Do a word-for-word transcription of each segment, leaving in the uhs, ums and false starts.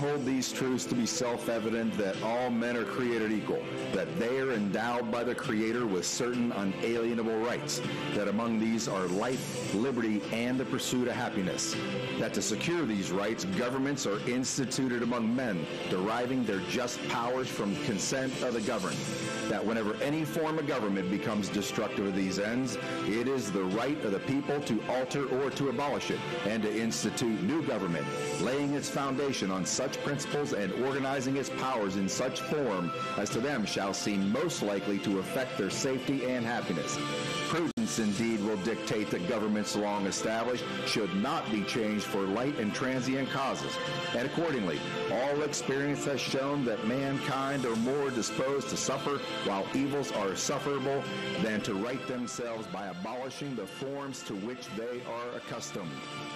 hold these truths to be self-evident that all men are created equal, that they are endowed by the Creator with certain unalienable rights, that among these are life, liberty, and the pursuit of happiness, that to secure these rights, governments are instituted among men, deriving their just powers from consent of the governed, that whenever any form of government becomes destructive of these ends, it is the right of the people to alter or to abolish it, and to institute new government, laying its foundation on such principles and organizing its powers in such form as to them shall seem most likely to affect their safety and happiness. Prudence indeed will dictate that governments long established should not be changed for light and transient causes, and accordingly, all experience has shown that mankind are more disposed to suffer while evils are sufferable than to right themselves by abolishing the forms to which they are accustomed.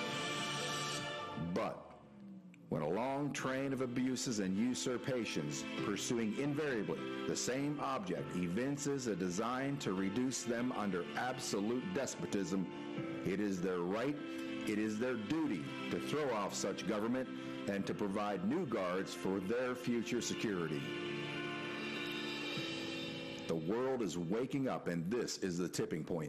But when a long train of abuses and usurpations, pursuing invariably the same object, evinces a design to reduce them under absolute despotism, it is their right, it is their duty to throw off such government and to provide new guards for their future security. The world is waking up, and this is the tipping point.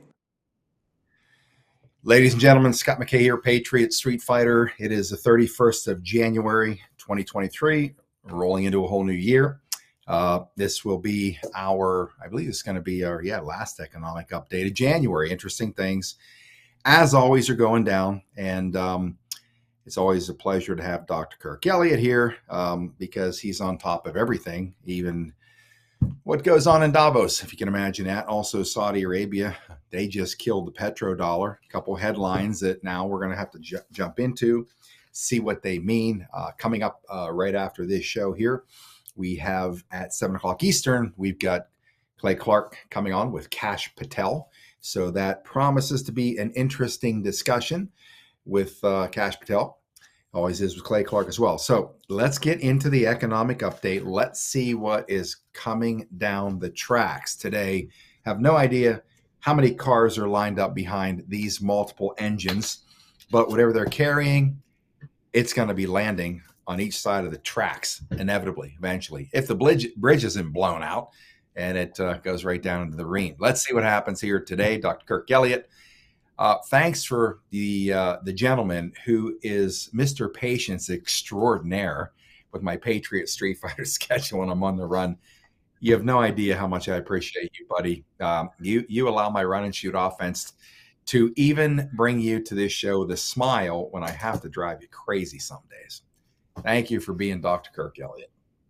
Ladies and gentlemen, Scott McKay here, Patriot Street Fighter. It is the thirty-first of January, twenty twenty-three, rolling into a whole new year. Uh, this will be our, I believe it's going to be our, yeah, last economic update of January. Interesting things, as always, are going down. And um, it's always a pleasure to have Doctor Kirk Elliott here um, because he's on top of everything, even what goes on in Davos, if you can imagine that. Also, Saudi Arabia, they just killed the petrodollar. A couple headlines that now we're going to have to ju- jump into, see what they mean. Uh, coming up uh, right after this show here, we have at seven o'clock Eastern, we've got Clay Clark coming on with Kash Patel. So that promises to be an interesting discussion with uh, Kash Patel. Always is with Clay Clark as well. So let's get into the economic update. Let's see what is coming down the tracks today. Have no idea how many cars are lined up behind these multiple engines, but whatever they're carrying, it's going to be landing on each side of the tracks inevitably, eventually, if the bridge, bridge isn't blown out and it uh, goes right down into the Rhine. Let's see what happens here today. Doctor Kirk Elliott. Uh, thanks for the uh, the gentleman who is Mister Patience extraordinaire with my Patriot Street Fighter schedule when I'm on the run. You have no idea how much I appreciate you, buddy. Um, you you allow my run and shoot offense to even bring you to this show with a smile when I have to drive you crazy some days. Thank you for being Doctor Kirk Elliott.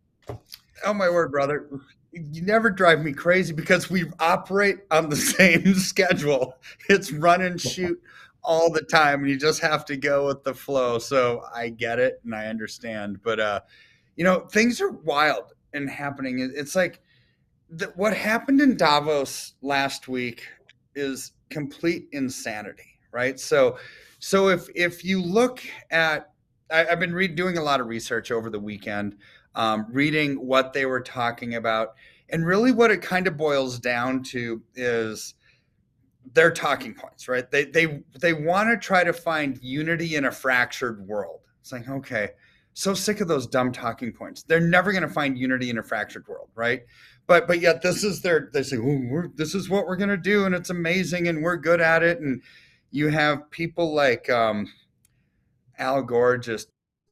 Oh, my word, brother. You never drive me crazy because we operate on the same schedule. It's run and shoot all the time, and you just have to go with the flow. So I get it and I understand. But, uh, you know, things are wild and happening. It's like the, what happened in Davos last week is complete insanity, right? So, so if if you look at, I, I've been re- doing a lot of research over the weekend, um, reading what they were talking about. And really what it kind of boils down to is their talking points, right? They they they want to try to find unity in a fractured world. It's like, okay, so sick of those dumb talking points. They're never going to find unity in a fractured world, right? But but yet this is their, they say, oh, we're, this is what we're going to do, and it's amazing, and we're good at it. And you have people like um, Al Gore just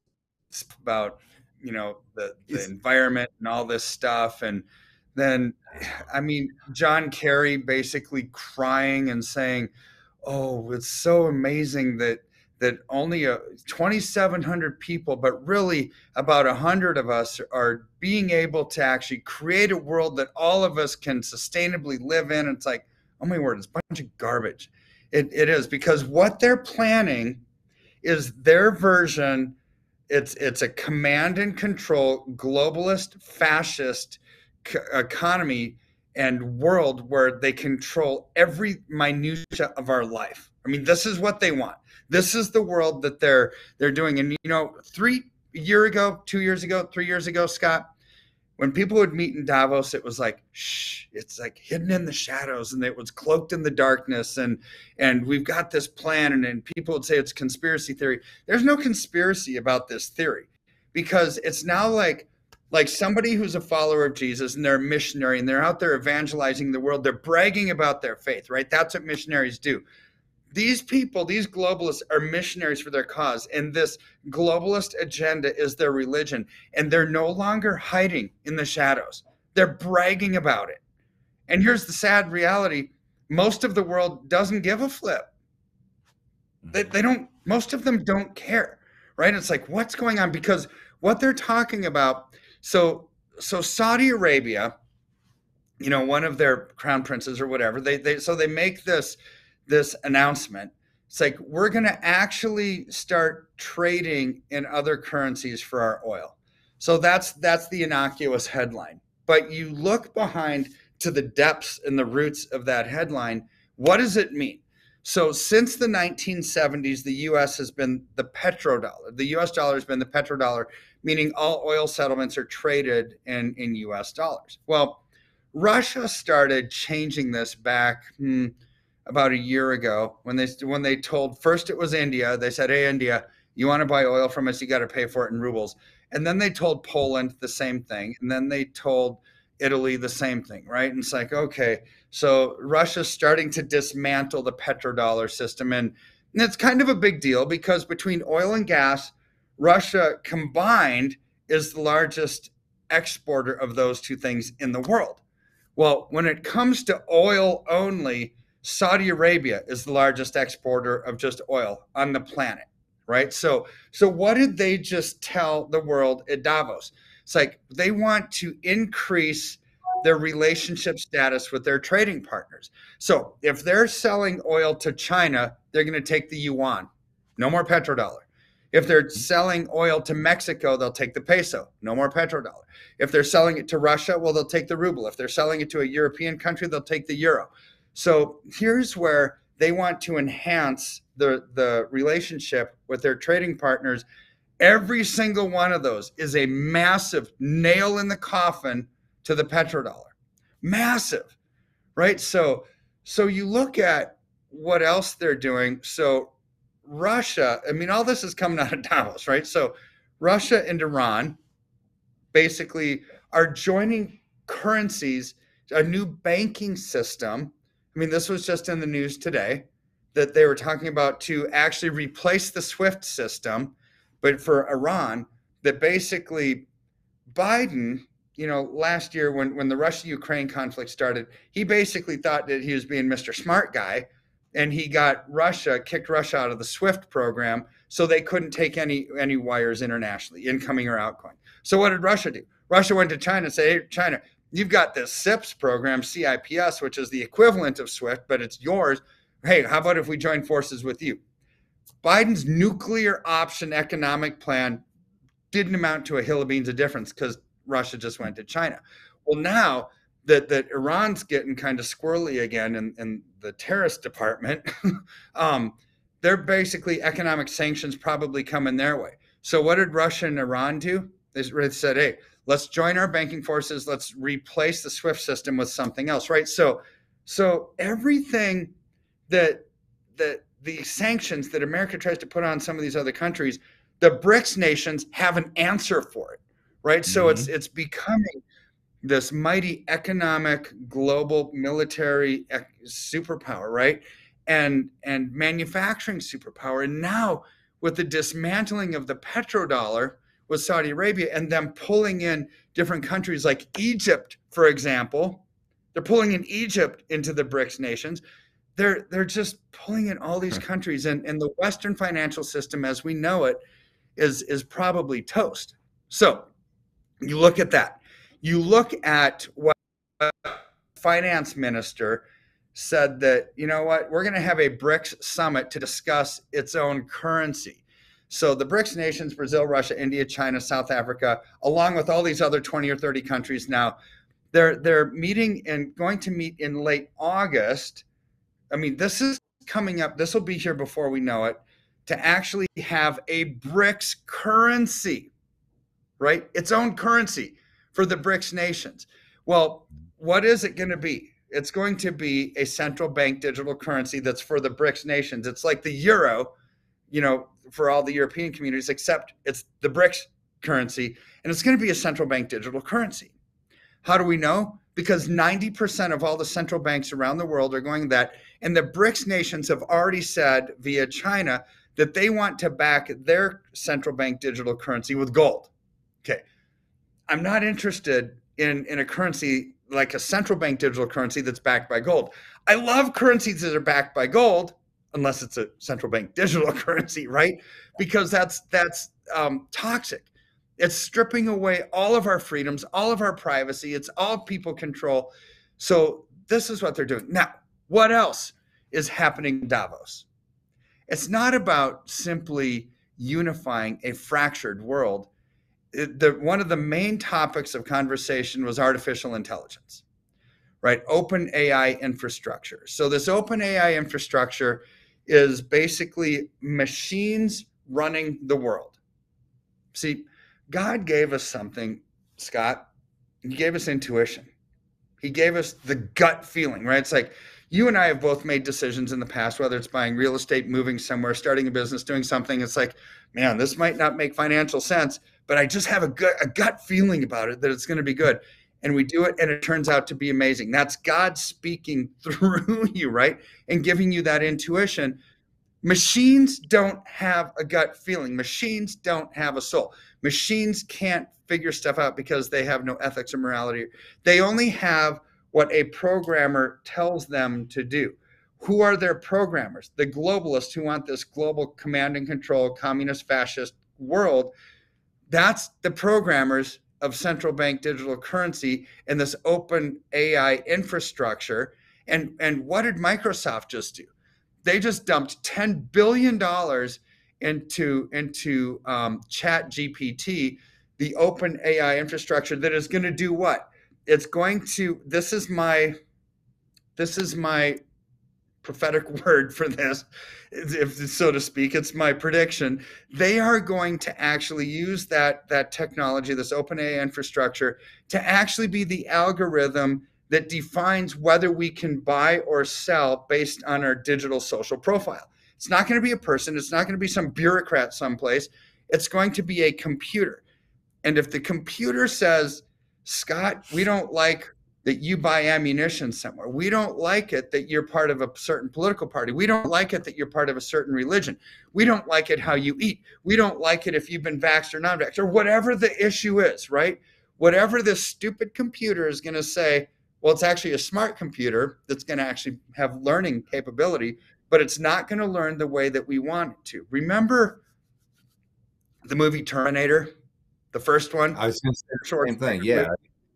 about, you know, the, the environment and all this stuff. And then, I mean, John Kerry basically crying and saying, oh, it's so amazing that that only a twenty-seven hundred people, but really about one hundred of us are being able to actually create a world that all of us can sustainably live in. It's like, oh my word, it's a bunch of garbage. It, it is, because what they're planning is their version. It's it's a command and control, globalist, fascist c- economy and world where they control every minutia of our life. I mean, this is what they want. This is the world that they're they're doing. And, you know, three a year ago, two years ago, three years ago, Scott, when people would meet in Davos, it was like, shh, it's like hidden in the shadows, and it was cloaked in the darkness. And and we've got this plan, and then people would say it's conspiracy theory. There's no conspiracy about this theory. because it's now like like somebody who's a follower of Jesus and they're a missionary and they're out there evangelizing the world. They're bragging about their faith, right? That's what missionaries do. These people, these globalists are missionaries for their cause. And this globalist agenda is their religion. And they're no longer hiding in the shadows. They're bragging about it. And here's the sad reality. Most of the world doesn't give a flip. They, they don't, most of them don't care, right? It's like, what's going on? Because what they're talking about, so so Saudi Arabia, you know, one of their crown princes or whatever, they they so they make this this announcement. It's like, we're going to actually start trading in other currencies for our oil. So that's that's the innocuous headline. But you look behind to the depths and the roots of that headline. What does it mean? So since the nineteen seventies, the U S has been the petrodollar. The U S dollar has been the petrodollar, meaning all oil settlements are traded in, in U S dollars. Well, Russia started changing this back hmm, about a year ago when they when they told, first it was India. They said, hey, India, you want to buy oil from us, you got to pay for it in rubles. And then they told Poland the same thing. And then they told Italy the same thing, right? And it's like, okay, so Russia's starting to dismantle the petrodollar system. And, and it's kind of a big deal because between oil and gas, Russia combined is the largest exporter of those two things in the world. Well, when it comes to oil only, Saudi Arabia is the largest exporter of just oil on the planet, right? So, so what did they just tell the world at Davos? It's like they want to increase their relationship status with their trading partners. So if they're selling oil to China, they're going to take the yuan, no more petrodollar. If they're selling oil to Mexico, they'll take the peso, no more petrodollar. If they're selling it to Russia, well, they'll take the ruble. If they're selling it to a European country, they'll take the euro. So here's where they want to enhance the, the relationship with their trading partners. Every single one of those is a massive nail in the coffin to the petrodollar. Massive, right? So, so you look at what else they're doing. So Russia, I mean, all this is coming out of Davos, right? So Russia and Iran basically are joining currencies, a new banking system. I mean, this was just in the news today that they were talking about to actually replace the SWIFT system, but for Iran, that basically Biden, you know, last year when, when the Russia-Ukraine conflict started, he basically thought that he was being Mister Smart Guy, and he got Russia, kicked Russia out of the SWIFT program, so they couldn't take any, any wires internationally, incoming or outgoing. So what did Russia do? Russia went to China and said, hey, China, you've got this C I P S program, C I P S, which is the equivalent of SWIFT, but it's yours. Hey, how about if we join forces with you? Biden's nuclear option economic plan didn't amount to a hill of beans of difference because Russia just went to China. Well, now that, that Iran's getting kind of squirrely again in, in the terrorist department, um, they're basically economic sanctions probably coming their way. So what did Russia and Iran do? They said, hey, let's join our banking forces. Let's replace the SWIFT system with something else, right? So, so everything that that the sanctions that America tries to put on some of these other countries, the BRICS nations have an answer for it, right? Mm-hmm. So it's it's becoming this mighty economic, global, military superpower, right? And and manufacturing superpower. And now with the dismantling of the petrodollar with Saudi Arabia and them pulling in different countries like Egypt, for example, they're pulling in Egypt into the BRICS nations. They're they're just pulling in all these countries, and, and the Western financial system as we know it is, is probably toast. So you look at that. You look at what the finance minister said that, you know what, we're going to have a BRICS summit to discuss its own currency. So the BRICS nations, Brazil, Russia, India, China, South Africa, along with all these other twenty or thirty countries now, they're they're meeting and going to meet in late August. I mean, this is coming up. This will be here before we know it, to actually have a BRICS currency, right? Its own currency for the BRICS nations. Well, what is it going to be? It's going to be a central bank digital currency that's for the BRICS nations. It's like the euro, you know, for all the European communities, except it's the BRICS currency, and it's going to be a central bank digital currency. How do we know? Because ninety percent of all the central banks around the world are going that, and the BRICS nations have already said via China that they want to back their central bank digital currency with gold. Okay, I'm not interested in, in a currency like a central bank digital currency that's backed by gold. I love currencies that are backed by gold, unless it's a central bank digital currency, right? Because that's that's um, toxic. It's stripping away all of our freedoms, all of our privacy. It's all people control. So this is what they're doing. Now, what else is happening in Davos? It's not about simply unifying a fractured world. It, the, one of the main topics of conversation was artificial intelligence, right? Open A I infrastructure. So this open A I infrastructure is basically machines running the world. See, God gave us something, Scott. He gave us intuition. He gave us the gut feeling, right? It's like you and I have both made decisions in the past, whether it's buying real estate, moving somewhere, starting a business, doing something. It's like, man, this might not make financial sense, but I just have a gut, a gut feeling about it that it's going to be good. And we do it, and it turns out to be amazing. That's God speaking through you, right? And giving you that intuition. Machines don't have a gut feeling. Machines don't have a soul. Machines can't figure stuff out because they have no ethics or morality. They only have what a programmer tells them to do. Who are their programmers? The globalists who want this global command and control, communist, fascist world. That's the programmers of central bank digital currency and this open A I infrastructure. And, and what did Microsoft just do? They just dumped ten billion dollars into, into um, Chat G P T, the open A I infrastructure that is going to do what? It's going to, this is my, this is my prophetic word for this, if so to speak, it's my prediction. They are going to actually use that, that technology, this open A I infrastructure, to actually be the algorithm that defines whether we can buy or sell based on our digital social profile. It's not going to be a person. It's not going to be some bureaucrat someplace. It's going to be a computer. And if the computer says, Scott, we don't like that you buy ammunition somewhere. We don't like it that you're part of a certain political party. We don't like it that you're part of a certain religion. We don't like it how you eat. We don't like it if you've been vaxxed or non-vaxxed, or whatever the issue is, right? Whatever this stupid computer is going to say, well, it's actually a smart computer that's going to actually have learning capability, but it's not going to learn the way that we want it to. Remember the movie Terminator, the first one? I was going to say the same thing. Yeah,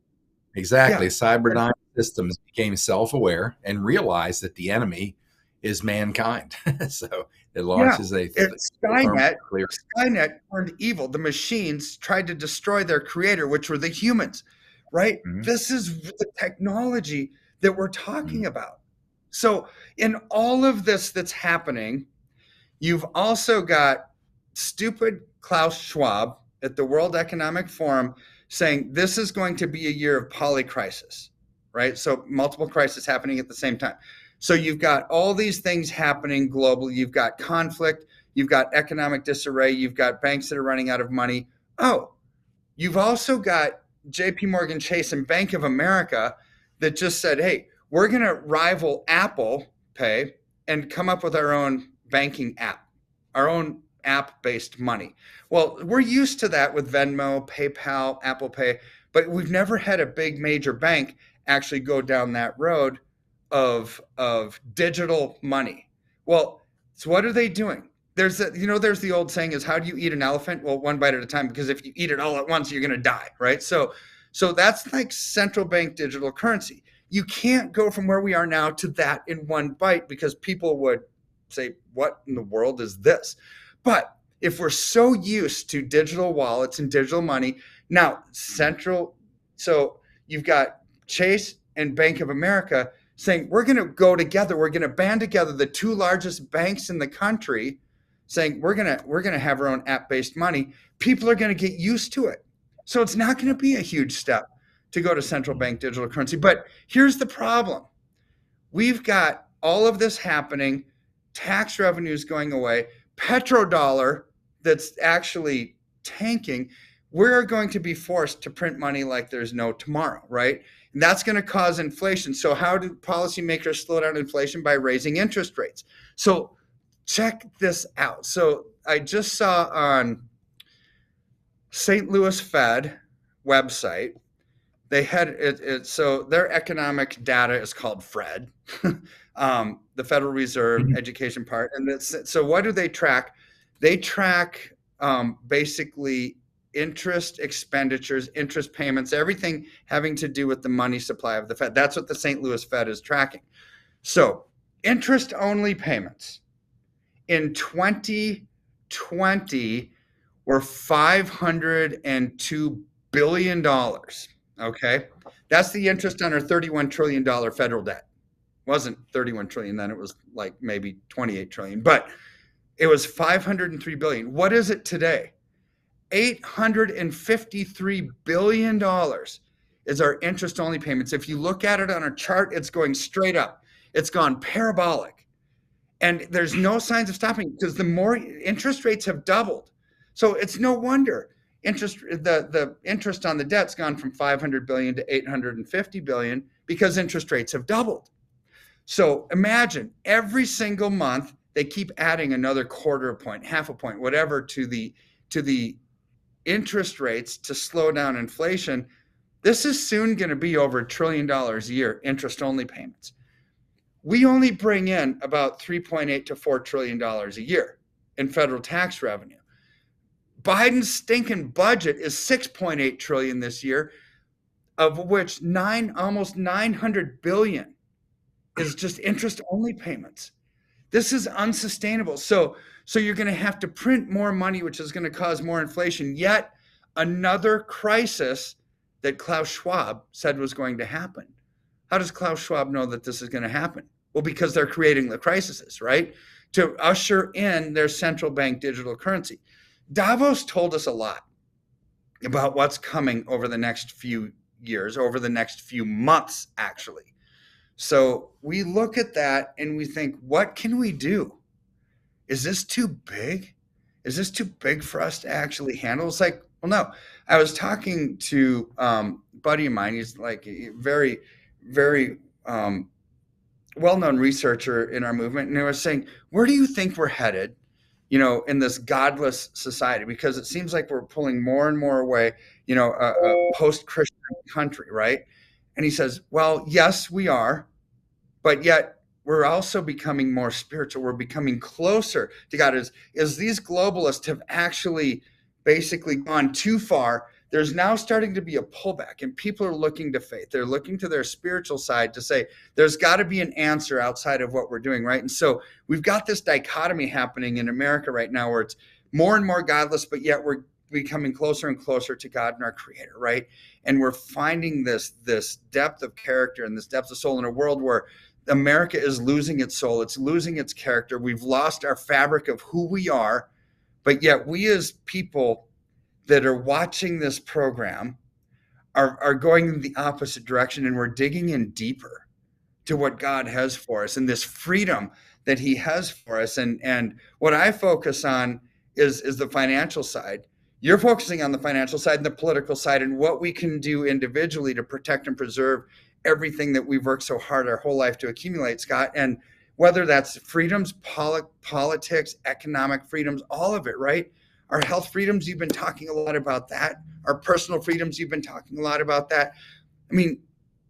exactly. Yeah. Cyberdyne Systems became self-aware and realized that the enemy is mankind. So it launches yeah. a th- Skynet. Skynet turned evil. The machines tried to destroy their creator, which were the humans. Right? Mm-hmm. This is the technology that we're talking mm-hmm. about. So in all of this that's happening, you've also got stupid Klaus Schwab at the World Economic Forum saying this is going to be a year of polycrisis, right? So multiple crises happening at the same time. So you've got all these things happening globally. You've got conflict. You've got economic disarray. You've got banks that are running out of money. Oh, you've also got J P Morgan Chase and Bank of America that just said, hey, we're going to rival Apple Pay and come up with our own banking app, our own app-based money. Well, we're used to that with Venmo, PayPal, Apple Pay, but we've never had a big major bank actually go down that road of, of digital money. Well, so what are they doing? There's a, you know, there's the old saying is, how do you eat an elephant? Well, one bite at a time, because if you eat it all at once, you're going to die, right? So, so that's like central bank digital currency. You can't go from where we are now to that in one bite, because people would say, what in the world is this? But if we're so used to digital wallets and digital money, now central, so you've got Chase and Bank of America saying, we're going to go together. We're going to band together the two largest banks in the country, saying we're going to we're going to have our own app-based money. People are going to get used to it. So it's not going to be a huge step to go to central bank digital currency. But here's the problem. We've got all of this happening, tax revenues going away, petrodollar that's actually tanking. we're going to be forced to print money like there's no tomorrow, right? And that's going to cause inflation. So how do policymakers slow down inflation? By raising interest rates. So check this out. So I just saw on Saint Louis Fed website, they had it, it so their economic data is called FRED, um, the Federal Reserve mm-hmm. education part. And it's, so what do they track? They track um, basically interest expenditures, interest payments, everything having to do with the money supply of the Fed. That's what the Saint Louis Fed is tracking. So interest only payments in twenty twenty were five hundred two billion dollars. Okay. That's the interest on our thirty-one trillion dollars federal debt. It wasn't thirty-one trillion then, it was like maybe twenty-eight trillion, but it was five hundred three billion. What is it today? eight hundred fifty-three billion dollars is our interest only payments. If you look at it on a chart, it's going straight up. It's gone parabolic. And there's no signs of stopping because the more interest rates have doubled. So it's no wonder interest the, the interest on the debt's gone from five hundred billion to eight hundred fifty billion because interest rates have doubled. So imagine every single month they keep adding another quarter a point, half a point, whatever to the to the interest rates to slow down inflation. This is soon going to be over a trillion dollars a year interest only payments. We only bring in about three point eight to four trillion dollars a year in federal tax revenue. Biden's stinking budget is six point eight trillion this year, of which nine almost nine hundred billion is just interest only payments. This is unsustainable. So so you're going to have to print more money, which is going to cause more inflation. Yet another crisis that Klaus Schwab said was going to happen. How does Klaus Schwab know that this is going to happen? Well, because they're creating the crises, right? To usher in their central bank digital currency. Davos told us a lot about what's coming over the next few years, over the next few months, actually. So we look at that and we think, what can we do? Is this too big? Is this too big for us to actually handle? It's like, well, no. I was talking to um, a buddy of mine. He's like a very, very um, well-known researcher in our movement. And he was saying, where do you think we're headed, you know, in this godless society? Because it seems like we're pulling more and more away, you know, a, a post-Christian country, right? And he says, well, yes, we are, but yet we're also becoming more spiritual. We're becoming closer to God. As, as these globalists have actually basically gone too far, there's now starting to be a pullback, and people are looking to faith. They're looking to their spiritual side to say, there's got to be an answer outside of what we're doing, right? And so we've got this dichotomy happening in America right now where it's more and more godless, but yet we're becoming closer and closer to God and our Creator, right? And we're finding this, this depth of character and this depth of soul in a world where America is losing its soul. It's losing its character. We've lost our fabric of who we are, but yet we as people that are watching this program are, are going in the opposite direction, and we're digging in deeper to what God has for us and this freedom that he has for us. And, and what I focus on is, is the financial side. You're focusing on the financial side and the political side and what we can do individually to protect and preserve everything that we've worked so hard our whole life to accumulate, Scott. And whether that's freedoms, poli- politics, economic freedoms, all of it, right? Our health freedoms, you've been talking a lot about that. Our personal freedoms, you've been talking a lot about that. I mean,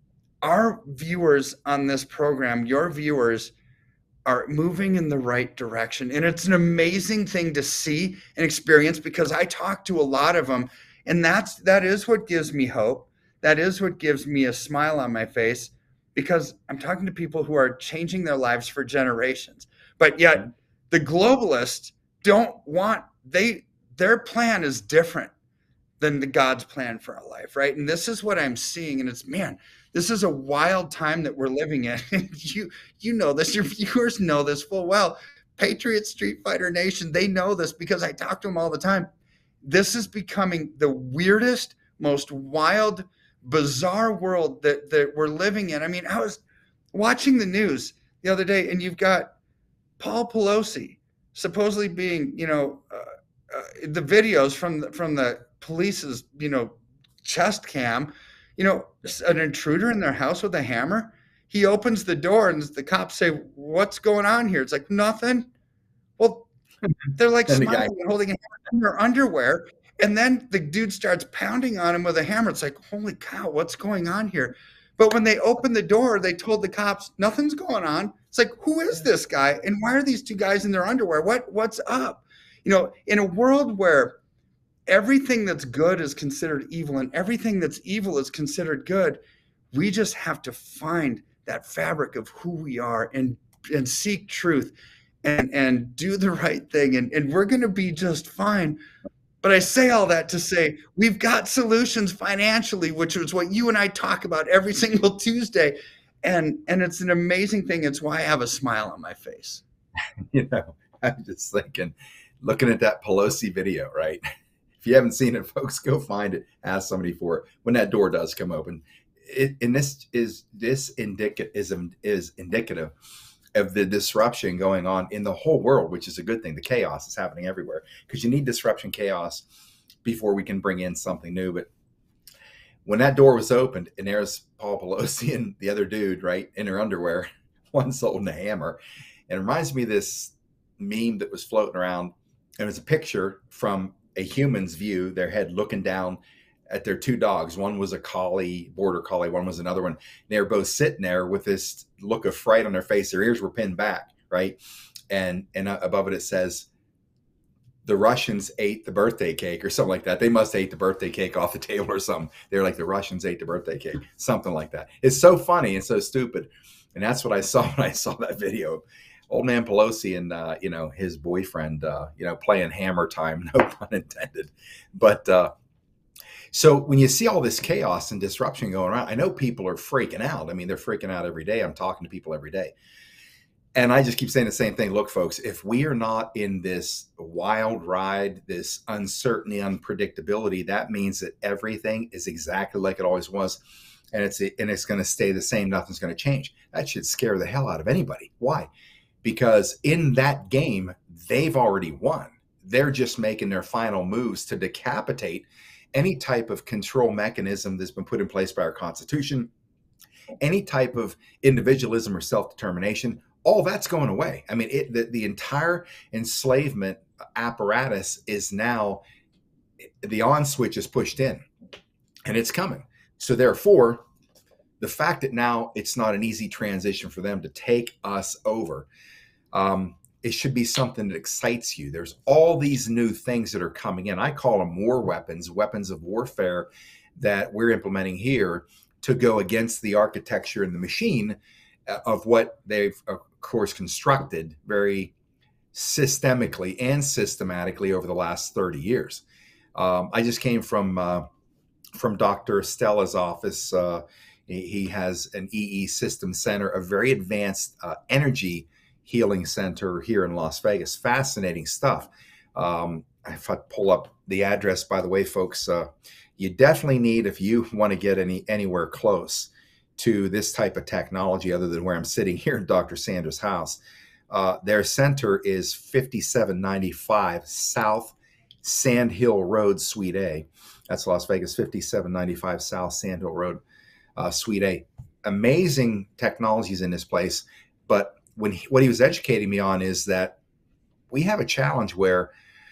our viewers on this program, your viewers, are moving in the right direction. And it's an amazing thing to see and experience because I talk to a lot of them. And that's that is what gives me hope. That is what gives me a smile on my face, because I'm talking to people who are changing their lives for generations. But yet the globalists don't want, they their plan is different than the God's plan for our life, right? And this is what I'm seeing. And it's, man, this is a wild time that we're living in. you you know this, your viewers know this full well. Patriot Street Fighter Nation, they know this because I talk to them all the time. This is becoming the weirdest, most wild, bizarre world that, that we're living in. I mean, I was watching the news the other day, and you've got Paul Pelosi supposedly being, you know, uh, uh, the videos from the, from the police's, you know, chest cam, you know, an intruder in their house with a hammer. He opens the door and the cops say, "What's going on here?" It's like, "Nothing." Well, they're like And the guy- smiling and holding a hammer in their underwear. And then the dude starts pounding on him with a hammer. It's like, holy cow, what's going on here? But when they opened the door, they told the cops, nothing's going on. It's like, who is this guy? And why are these two guys in their underwear? What, what's up? You know, in a world where everything that's good is considered evil and everything that's evil is considered good, we just have to find that fabric of who we are and, and seek truth and, and do the right thing. And, and we're going to be just fine. But I say all that to say we've got solutions financially, which is what you and I talk about every single Tuesday. And, and it's an amazing thing. It's why I have a smile on my face. You know, I'm just thinking, looking at that Pelosi video, right? If you haven't seen it, folks, go find it. Ask somebody for it when that door does come open. It, and this is this indicative is, is indicative of the disruption going on in the whole world, which is a good thing. The chaos is happening everywhere because you need disruption, chaos before we can bring in something new. But when that door was opened and there's Paul Pelosi and the other dude, right, in her underwear, one's holding a hammer. And it reminds me of this meme that was floating around. And it was a picture from a human's view, their head looking down at their two dogs. One was a collie, border collie. One was another one. They were both sitting there with this look of fright on their face. Their ears were pinned back, right? And and above it, it says, the Russians ate the birthday cake or something like that. They must have ate the birthday cake off the table or something. They're like, the Russians ate the birthday cake, something like that. It's so funny and so stupid. And that's what I saw when I saw that video. Old man Pelosi and, uh, you know, his boyfriend, uh, you know, playing hammer time, no pun intended. But, uh, so when you see all this chaos and disruption going around, I know people are freaking out. I mean, they're freaking out every day. I'm talking to people every day. And I just keep saying the same thing. Look, folks, if we are not in this wild ride, this uncertainty, unpredictability, that means that everything is exactly like it always was. And it's and it's going to stay the same. Nothing's going to change. That should scare the hell out of anybody. Why? Because in that game, they've already won. They're just making their final moves to decapitate any type of control mechanism that's been put in place by our Constitution, any type of individualism or self-determination, all that's going away. I mean, it, the, the entire enslavement apparatus is now, the on switch is pushed in, and it's coming. So therefore, the fact that now it's not an easy transition for them to take us over, um, it should be something that excites you. There's all these new things that are coming in. I call them war weapons, weapons of warfare that we're implementing here to go against the architecture and the machine of what they've, of course, constructed very systemically and systematically over the last thirty years. Um, I just came from uh, from Doctor Stella's office. Uh, he, he has an E E System Center, a very advanced uh, energy healing center here in Las Vegas. Fascinating stuff. Um, if I pull up the address, by the way, folks, uh, you definitely need, if you want to get any anywhere close to this type of technology, other than where I'm sitting here in Doctor Sandra's house, uh, their center is fifty-seven ninety-five South Sand Hill Road, Suite A. That's Las Vegas, fifty-seven ninety-five South Sand Hill Road, uh, Suite A. Amazing technologies in this place, but when he, what he was educating me on is that we have a challenge where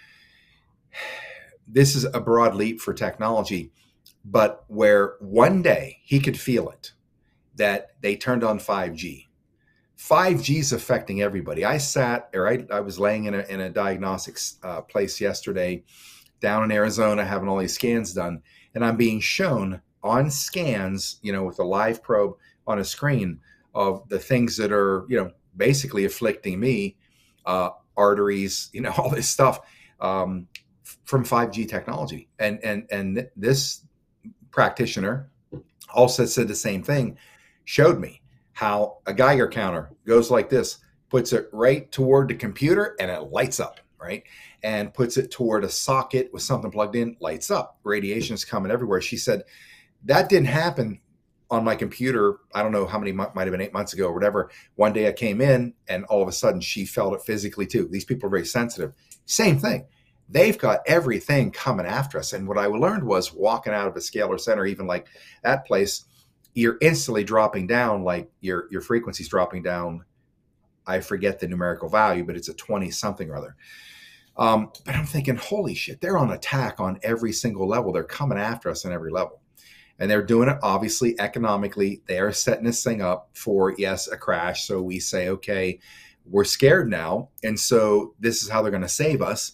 this is a broad leap for technology, but where one day he could feel it, that they turned on five G. five G is affecting everybody. I sat, or I, I was laying in a, in a diagnostics uh, place yesterday down in Arizona having all these scans done, and I'm being shown on scans, you know, with a live probe on a screen of the things that are, you know, basically afflicting me, uh, arteries, you know, all this stuff um, from five G technology. And, and, and this practitioner also said the same thing, showed me how a Geiger counter goes like this, puts it right toward the computer and it lights up, right? And puts it toward a socket with something plugged in, lights up. Radiation is coming everywhere. She said, that didn't happen on my computer. I don't know how many, might have been eight months ago or whatever. One day I came in and all of a sudden she felt it physically too. These people are very sensitive. Same thing. they've got everything coming after us. And what I learned was walking out of a scalar center, even like that place, you're instantly dropping down, like your, your frequency's dropping down. I forget the numerical value, but it's a twenty something or other. Um, but I'm thinking, holy shit, they're on attack on every single level. They're coming after us on every level. And they're doing it, obviously, economically. They are setting this thing up for, yes, a crash. So we say, okay, we're scared now. And so this is how they're going to save us.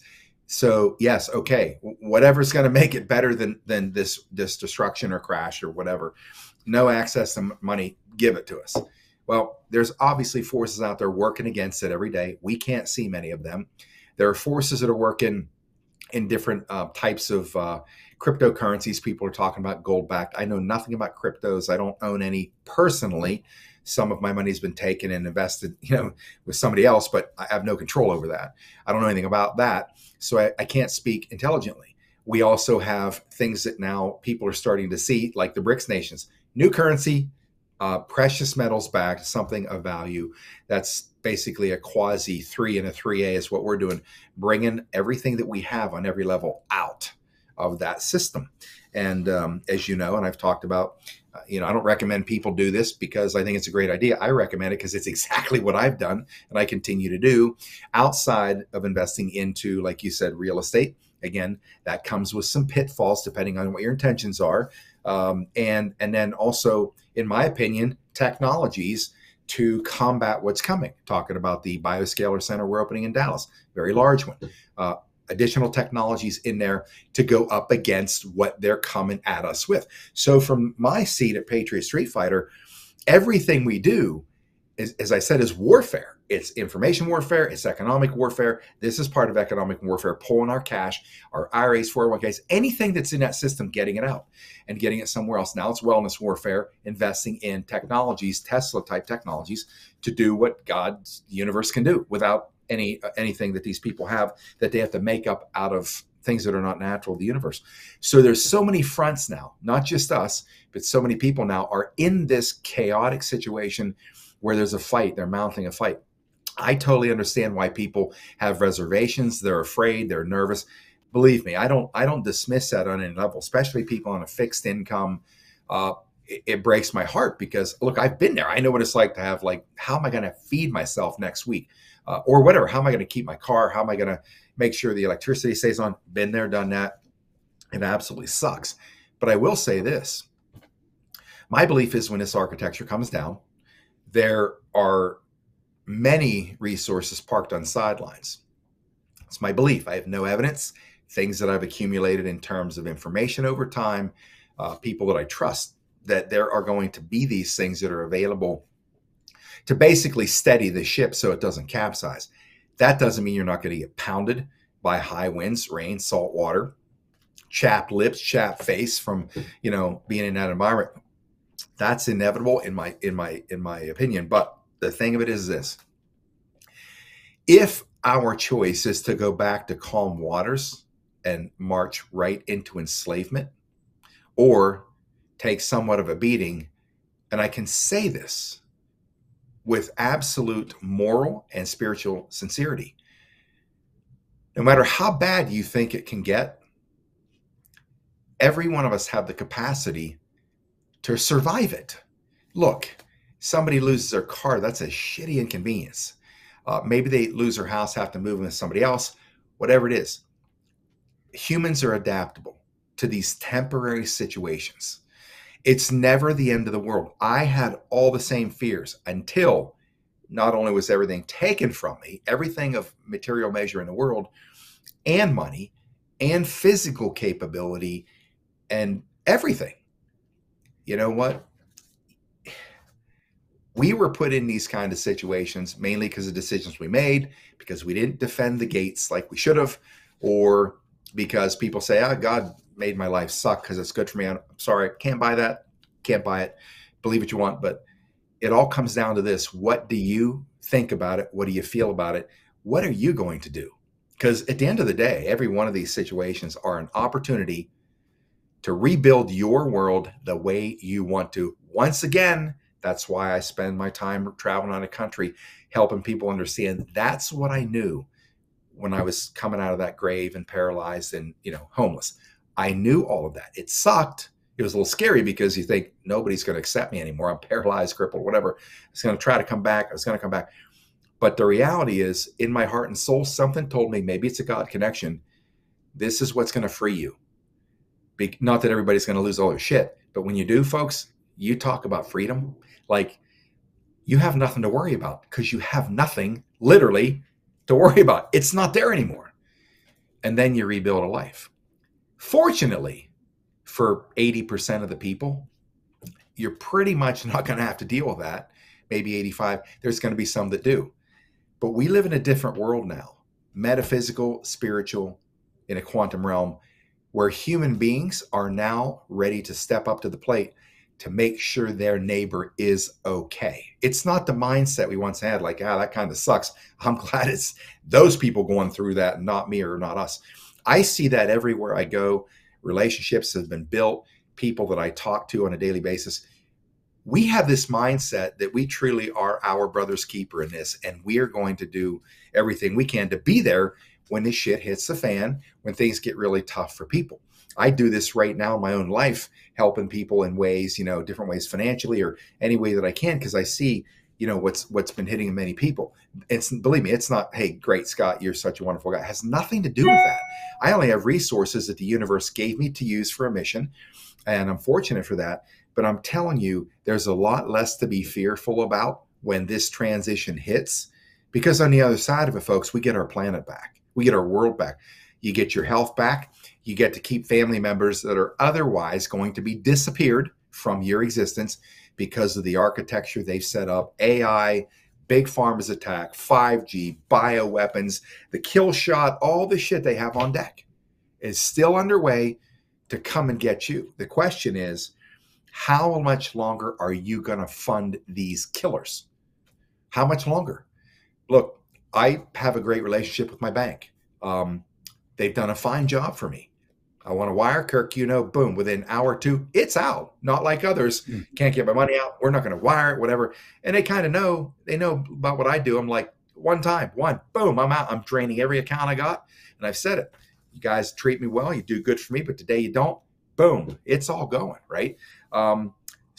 So yes, okay, whatever's going to make it better than than this, this destruction or crash or whatever. No access to money, give it to us. Well, there's obviously forces out there working against it every day. We can't see many of them. There are forces that are working in different uh, types of uh, cryptocurrencies. People are talking about gold backed. I know nothing about cryptos. I don't own any personally. Some of my money's been taken and invested, you know, with somebody else, but I have no control over that. I don't know anything about that. So I, I can't speak intelligently. We also have things that now people are starting to see, like the BRICS nations, new currency, uh, precious metals backed, something of value. That's basically a quasi three and a three A is what we're doing, bringing everything that we have on every level out of that system. And um, as you know, and I've talked about, uh, you know, I don't recommend people do this because I think it's a great idea. I recommend it because it's exactly what I've done and I continue to do outside of investing into, like you said, real estate. Again, that comes with some pitfalls depending on what your intentions are. Um, and, and then also, in my opinion, technologies to combat what's coming. Talking about the Bioscalar Center we're opening in Dallas, very large one. Uh, additional technologies in there to go up against what they're coming at us with. So from my seat at Patriot Street Fighter, everything we do is, as I said, is warfare. It's information warfare. It's economic warfare. This is part of economic warfare, pulling our cash, our I R As, four oh one Ks, anything that's in that system, getting it out and getting it somewhere else. Now it's wellness warfare, investing in technologies, Tesla type technologies to do what God's universe can do without any uh, anything that these people have that they have to make up out of things that are not natural to the universe. So there's so many fronts now, not just us, but so many people now are in this chaotic situation where there's a fight, they're mounting a fight. I totally understand why people have reservations. They're afraid, they're nervous. Believe me, I don't I don't dismiss that on any level, especially people on a fixed income. Uh, it, it breaks my heart because, look, I've been there. I know what it's like to have, like, how am I going to feed myself next week? Uh, or whatever. How am I going to keep my car? How am I going to make sure the electricity stays on? Been there, done that. It absolutely sucks. But I will say this. My belief is when this architecture comes down, there are many resources parked on sidelines. It's my belief. I have no evidence. Things that I've accumulated in terms of information over time, uh, people that I trust, that there are going to be these things that are available to basically steady the ship so it doesn't capsize. That doesn't mean you're not going to get pounded by high winds, rain, salt water, chapped lips, chapped face from, you know, being in that environment. That's inevitable in my in my in my opinion. But the thing of it is this: if our choice is to go back to calm waters and march right into enslavement, or take somewhat of a beating, and I can say this with absolute moral and spiritual sincerity, no matter how bad you think it can get, every one of us have the capacity to survive it. Look, somebody loses their car, that's a shitty inconvenience. Uh, maybe they lose their house, have to move in with somebody else, whatever it is. Humans are adaptable to these temporary situations. It's never the end of the world. I had all the same fears until not only was everything taken from me, everything of material measure in the world, and money, and physical capability, and everything. You know what? We were put in these kind of situations mainly because of decisions we made, because we didn't defend the gates like we should have, or because people say, ah, God made my life suck because it's good for me. I'm sorry, can't buy that. Can't buy it. Believe what you want. But it all comes down to this. What do you think about it? What do you feel about it? What are you going to do? Because at the end of the day, every one of these situations are an opportunity to rebuild your world the way you want to. Once again, that's why I spend my time traveling on a country, helping people understand that's what I knew when I was coming out of that grave and paralyzed and, you know, homeless. I knew all of that. It sucked. It was a little scary because you think nobody's going to accept me anymore. I'm paralyzed, crippled, whatever. I was going to try to come back. I was going to come back. But the reality is, in my heart and soul, something told me, maybe it's a God connection. This is what's going to free you. Be- not that everybody's going to lose all their shit, but when you do, folks, you talk about freedom. Like, you have nothing to worry about because you have nothing literally to worry about. It's not there anymore. And then you rebuild a life. Fortunately, for eighty percent of the people, you're pretty much not going to have to deal with that. Maybe eighty-five. There's going to be some that do. But we live in a different world now, metaphysical, spiritual, in a quantum realm, where human beings are now ready to step up to the plate to make sure their neighbor is okay. It's not the mindset we once had, like, ah, that kind of sucks. I'm glad it's those people going through that, not me or not us. I see that everywhere I go. Relationships have been built, people that I talk to on a daily basis. We have this mindset that we truly are our brother's keeper in this, and we are going to do everything we can to be there when this shit hits the fan, when things get really tough for people. I do this right now in my own life, helping people in ways, you know, different ways financially or any way that I can, because I see, you know, what's what's been hitting many people. It's, believe me, it's not, hey, great, Scott, you're such a wonderful guy. It has nothing to do with that. I only have resources that the universe gave me to use for a mission, and I'm fortunate for that. But I'm telling you, there's a lot less to be fearful about when this transition hits, because on the other side of it, folks, we get our planet back. We get our world back. You get your health back. You get to keep family members that are otherwise going to be disappeared from your existence because of the architecture they've set up, A I, big pharma's attack, five G, bioweapons, the kill shot, all the shit they have on deck is still underway to come and get you. The question is, how much longer are you going to fund these killers? How much longer? Look, I have a great relationship with my bank. Um, they've done a fine job for me. I want to wire, Kirk, you know, boom, within an hour or two, it's out. Not like others, mm. can't get my money out. We're not going to wire it, whatever. And they kind of know, they know about what I do. I'm like, one time, one, boom, I'm out. I'm draining every account I got. And I've said it. You guys treat me well. You do good for me. But today you don't. Boom. It's all going, right? Um,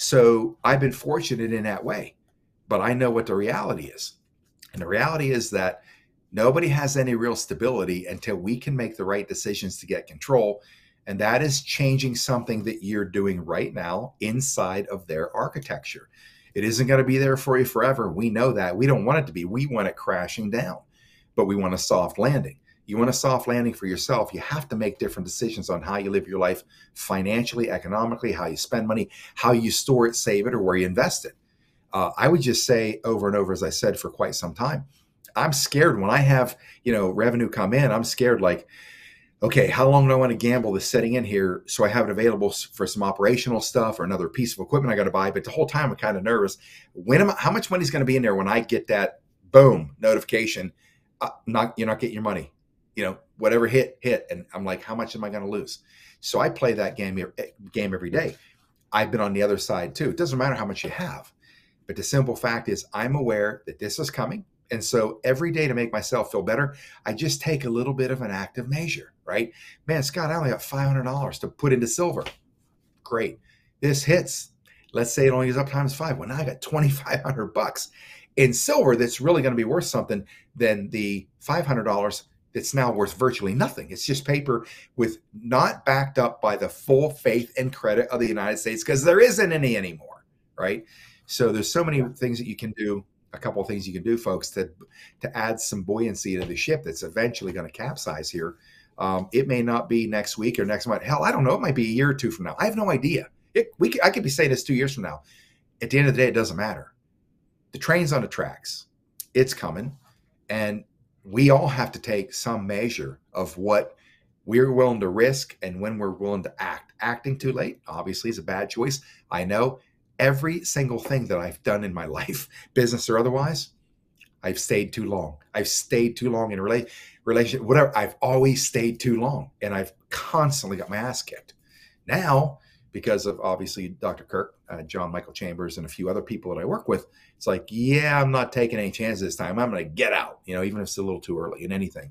so I've been fortunate in that way. But I know what the reality is. And the reality is that nobody has any real stability until we can make the right decisions to get control. And that is changing something that you're doing right now inside of their architecture. It isn't going to be there for you forever. We know that. We don't want it to be. We want it crashing down, but we want a soft landing. You want a soft landing for yourself. You have to make different decisions on how you live your life financially, economically, how you spend money, how you store it, save it, or where you invest it. Uh, I would just say over and over, as I said for quite some time, I'm scared when I have, you know, revenue come in. I'm scared like, okay, how long do I want to gamble this setting in here so I have it available for some operational stuff or another piece of equipment I got to buy? But the whole time I'm kind of nervous. When am I, how much money is going to be in there when I get that boom notification? Uh, not you're not getting your money. You know, whatever hit hit, and I'm like, how much am I going to lose? So I play that game game every day. I've been on the other side too. It doesn't matter how much you have, but the simple fact is, I'm aware that this is coming. And so every day to make myself feel better, I just take a little bit of an active measure, right? Man, Scott, I only got five hundred dollars to put into silver. Great. This hits. Let's say it only is up times five. Well, now I got twenty-five hundred bucks in silver that's really going to be worth something than the five hundred dollars that's now worth virtually nothing. It's just paper with not backed up by the full faith and credit of the United States, because there isn't any anymore, right? So there's so many things that you can do. A couple of things you can do, folks, to to add some buoyancy to the ship that's eventually going to capsize here. Um, it may not be next week or next month. Hell, I don't know. It might be a year or two from now. I have no idea. It, we I could be saying this two years from now. At the end of the day, it doesn't matter. The train's on the tracks. It's coming. And we all have to take some measure of what we're willing to risk and when we're willing to act. Acting too late, obviously, is a bad choice. I know. Every single thing that I've done in my life, business or otherwise, I've stayed too long. I've stayed too long in a rela- relationship, whatever. I've always stayed too long, and I've constantly got my ass kicked. Now, because of obviously Doctor Kirk, uh, John Michael Chambers, and a few other people that I work with, it's like, yeah, I'm not taking any chances this time. I'm going to get out, you know, even if it's a little too early in anything.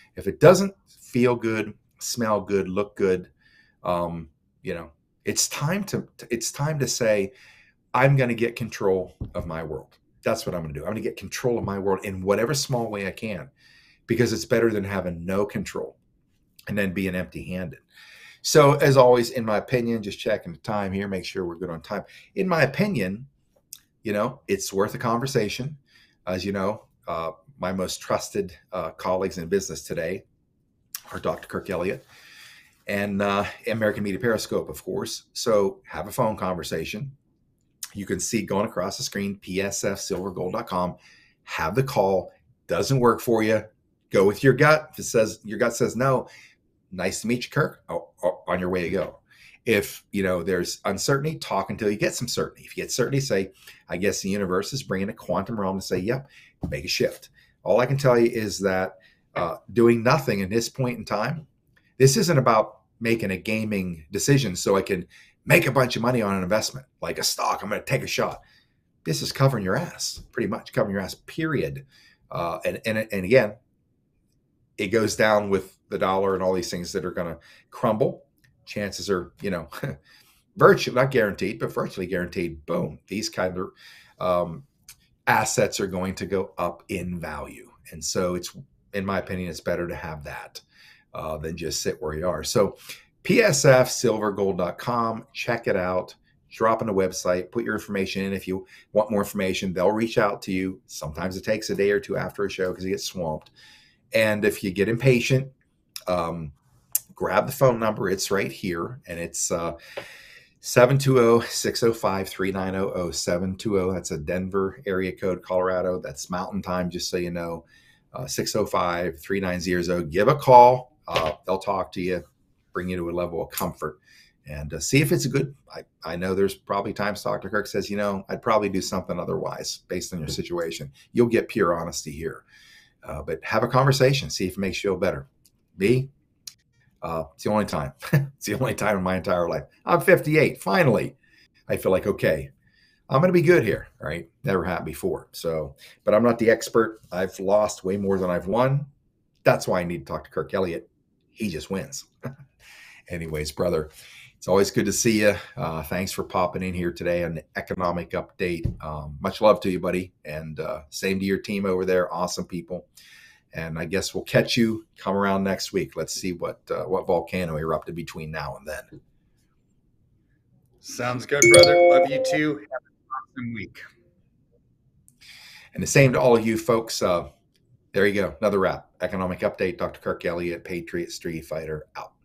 If it doesn't feel good, smell good, look good, um, you know, it's time to it's time to say, I'm going to get control of my world. That's what I'm going to do. I'm going to get control of my world in whatever small way I can, because it's better than having no control and then being empty-handed. So as always, in my opinion, just checking the time here, make sure we're good on time. In my opinion, you know, it's worth a conversation. As you know, uh, my most trusted uh, colleagues in business today are Doctor Kirk Elliott and uh, American Media Periscope, of course. So have a phone conversation. You can see going across the screen, P S F silver gold dot com. Have the call. Doesn't work for you, go with your gut. If it says your gut says no, nice to meet you, Kirk. Oh, oh, on your way to go. If you know there's uncertainty, talk until you get some certainty. If you get certainty, say, I guess the universe is bringing a quantum realm to say, yep, make a shift. All I can tell you is that uh, doing nothing in this point in time, this isn't about making a gaming decision so I can make a bunch of money on an investment like a stock. I'm going to take a shot. This is covering your ass, pretty much covering your ass, period. Uh, and, and, and again, it goes down with the dollar and all these things that are going to crumble. Chances are, you know, virtually not guaranteed, but virtually guaranteed. Boom. These kind of um, assets are going to go up in value. And so it's, in my opinion, it's better to have that uh, than just sit where you are. So P S F silver gold dot com, check it out. Drop on the website, put your information in. If you want more information, they'll reach out to you. Sometimes it takes a day or two after a show because you get swamped. And if you get impatient, um, grab the phone number. It's right here. And it's uh, seven two zero, six zero five, three nine zero zero, seven two zero. That's a Denver area code, Colorado. That's Mountain Time, just so you know. Uh, six zero five, three nine zero zero. Give a call. Uh, they'll talk to you, bring you to a level of comfort, and uh, see if it's a good. I, I know there's probably times Doctor Kirk says, you know, I'd probably do something otherwise based on your situation. You'll get pure honesty here. Uh, but have a conversation, see if it makes you feel better. Me, uh, it's the only time. It's the only time in my entire life. I'm fifty-eight. Finally, I feel like, okay, I'm going to be good here. Right? Never happened before. So, but I'm not the expert. I've lost way more than I've won. That's why I need to talk to Kirk Elliott. He just wins. Anyways, brother, it's always good to see you. Uh, thanks for popping in here today on the economic update. Um, much love to you, buddy. And uh, same to your team over there. Awesome people. And I guess we'll catch you come around next week. Let's see what uh, what volcano erupted between now and then. Sounds good, brother. Love you too. Have an awesome week. And the same to all of you folks. Uh, there you go. Another wrap. Economic update. Doctor Kirk Elliott, Patriot Street Fighter, out.